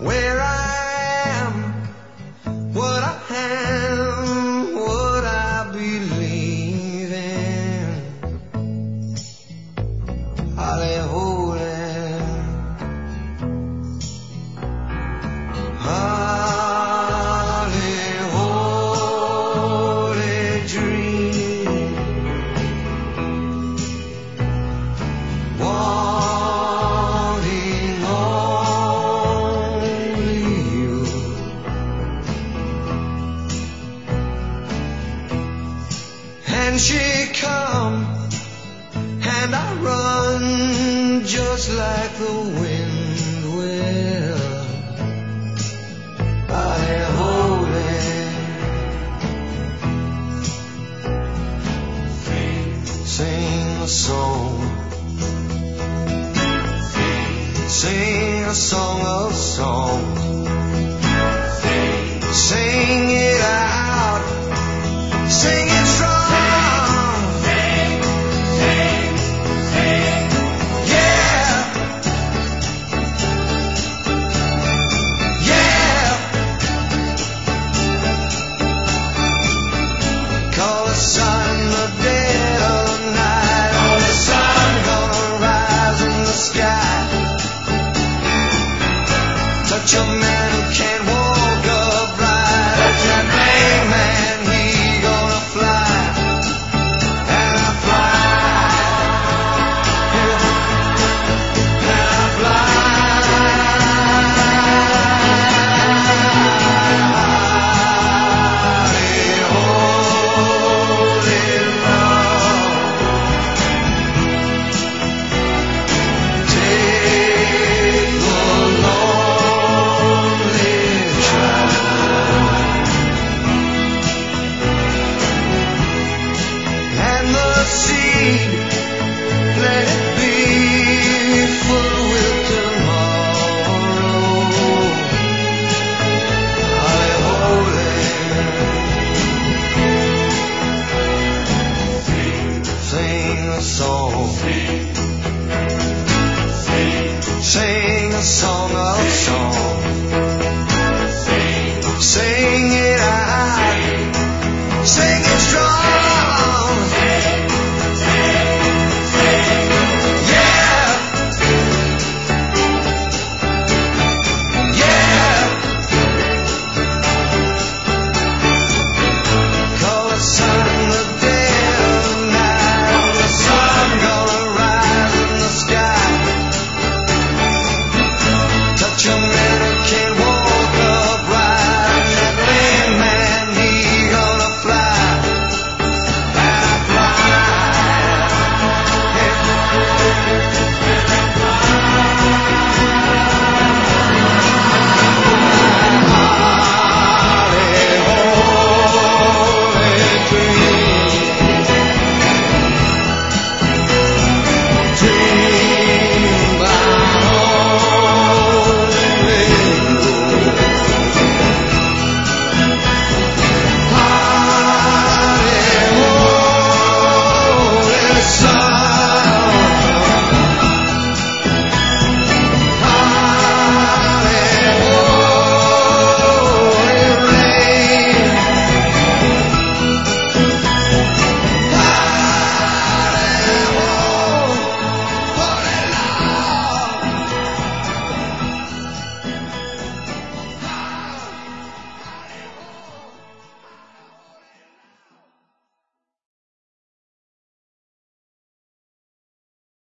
where I am, what I am, what I believe in. Holly holy, holly holy dream. Wanting only you. And she come, and I run just like the wind will. I hold it. Sing a song. Sing a song of songs. Sing it out. Sing it strong. Yeah. Yeah. Call the sun the dead of the night. Oh, the sun gonna rise in the sky. Touch a man who can't walk upright. Touch that lame man, he gonna fly. And I fly. And I holy love. Take the lonely child and the seed, let it be full with tomorrow. Holly holy, sing a song. Sing a song of songs.